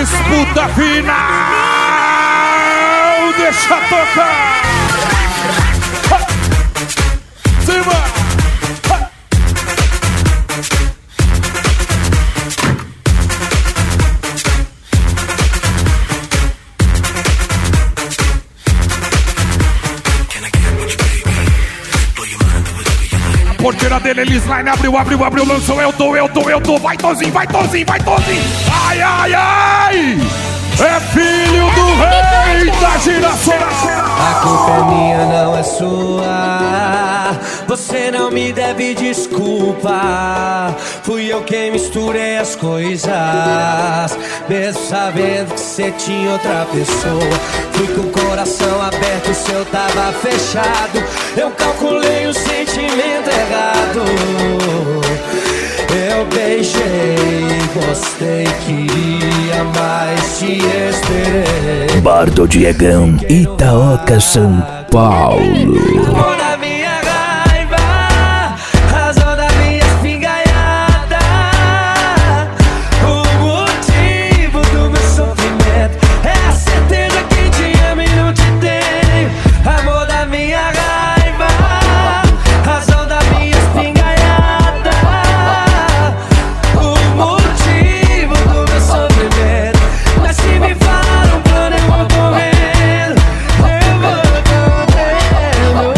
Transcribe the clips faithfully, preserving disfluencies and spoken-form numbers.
disputa final. Deixa tocar. Cima. Porteira dele, ele slime, abriu, abriu, abriu, lançou, eu tô, eu tô, eu tô, vai Tozinho, vai Tozinho, vai Tozinho, ai, ai, ai, é filho do rei da girassol. A culpa é minha, não é sua, você não me deve desculpa, fui eu quem misturei as coisas, mesmo sabendo que você tinha outra pessoa, fui com o coração aberto, o seu tava fechado, eu calculei o sentimento errado, eu beijei, gostei, queria mais, te esperei. Bar do Diegão, Itaoca, São Paulo. Da minha raiva, razão da minha espingaiada, o motivo do meu sofrimento é a certeza que te amo e não te tenho. Amor da minha raiva, razão da minha espingaiada, o motivo do meu sofrimento. Mas se me falar um plano eu vou correndo, eu vou correndo.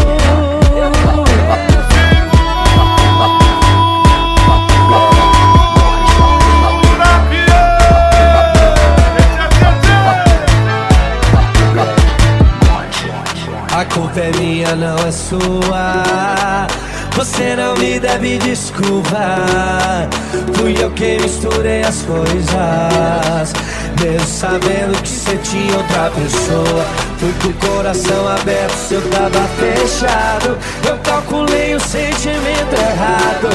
A culpa é minha, não é sua, você não me deve desculpa, fui eu quem misturei as coisas, mesmo sabendo que você tinha outra pessoa, fui com o coração aberto, seu tava fechado, eu calculei o sentimento errado,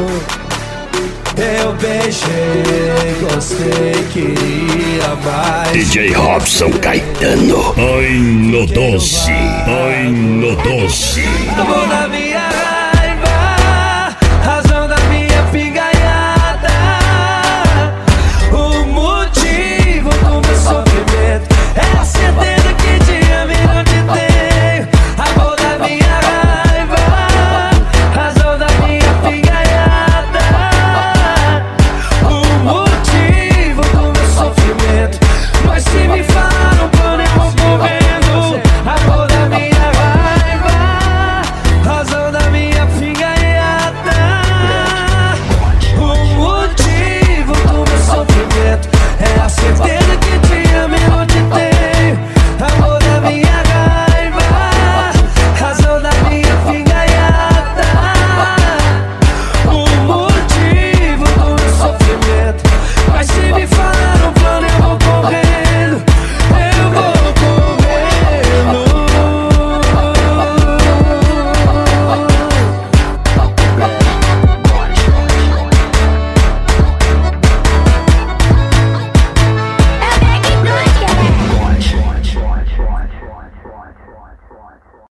eu beijei, gostei, queria mais. D J Robson Caetano. Ai no doce, ai no doce. Amor da minha